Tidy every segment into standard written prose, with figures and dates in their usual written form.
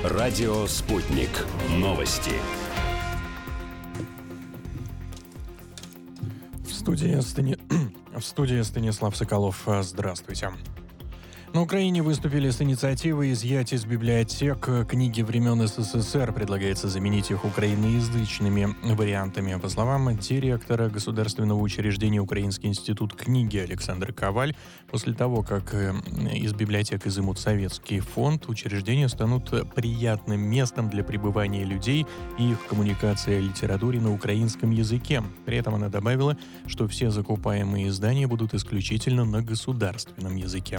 Радио «Спутник». Новости. В студии Станислав Соколов. Здравствуйте. На Украине выступили с инициативой изъять из библиотек книги времен СССР. Предлагается заменить их украиноязычными вариантами. По словам директора государственного учреждения Украинский институт книги Александра Коваль, после того, как из библиотек изымут советский фонд, учреждения станут приятным местом для пребывания людей и их коммуникации о литературе на украинском языке. При этом она добавила, что все закупаемые издания будут исключительно на государственном языке.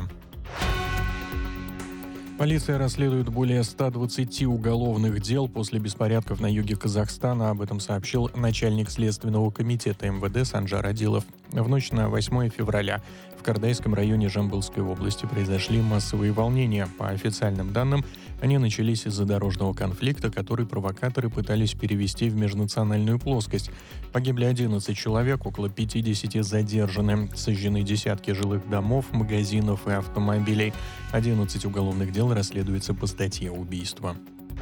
Полиция расследует более 120 уголовных дел после беспорядков на юге Казахстана. Об этом сообщил начальник Следственного комитета МВД Санжар Адилов. В ночь на 8 февраля в Кардайском районе Жамбылской области произошли массовые волнения. По официальным данным, они начались из-за дорожного конфликта, который провокаторы пытались перевести в межнациональную плоскость. Погибли 11 человек, около 50 задержаны. Сожжены десятки жилых домов, магазинов и автомобилей. 11 уголовных дел расследуется по статье «Убийство».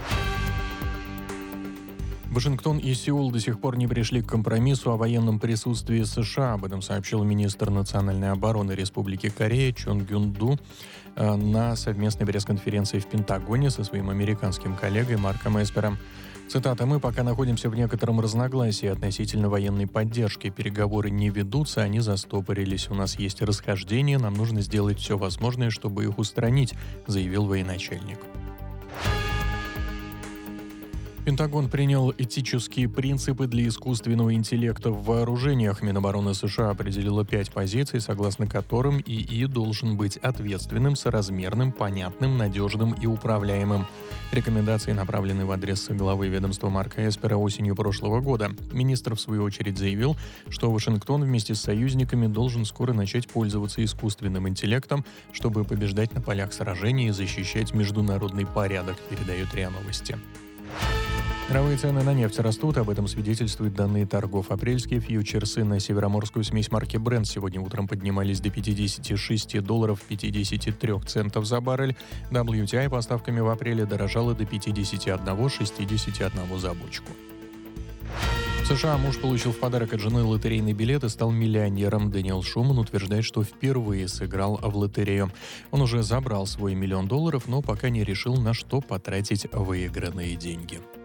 Вашингтон и Сеул до сих пор не пришли к компромиссу о военном присутствии США. Об этом сообщил министр национальной обороны Республики Корея Чон Гюн Ду на совместной пресс-конференции в Пентагоне со своим американским коллегой Марком Эспером. Цитата: «Мы пока находимся в некотором разногласии относительно военной поддержки. Переговоры не ведутся, они застопорились. У нас есть расхождения, нам нужно сделать все возможное, чтобы их устранить», заявил военачальник. Пентагон принял этические принципы для искусственного интеллекта в вооружениях. Минобороны США определило 5 позиций, согласно которым ИИ должен быть ответственным, соразмерным, понятным, надежным и управляемым. Рекомендации направлены в адрес главы ведомства Марка Эспера осенью прошлого года. Министр, в свою очередь, заявил, что Вашингтон вместе с союзниками должен скоро начать пользоваться искусственным интеллектом, чтобы побеждать на полях сражений и защищать международный порядок, передает РИА Новости. Мировые цены на нефть растут, об этом свидетельствуют данные торгов. Апрельские фьючерсы на североморскую смесь марки Brent сегодня утром поднимались до $56.53 за баррель. WTI поставками в апреле дорожало до 51,61 за бочку. В США муж получил в подарок от жены лотерейный билет и стал миллионером. Дэниел Шуман утверждает, что впервые сыграл в лотерею. Он уже забрал свой $1 миллион, но пока не решил, на что потратить выигранные деньги.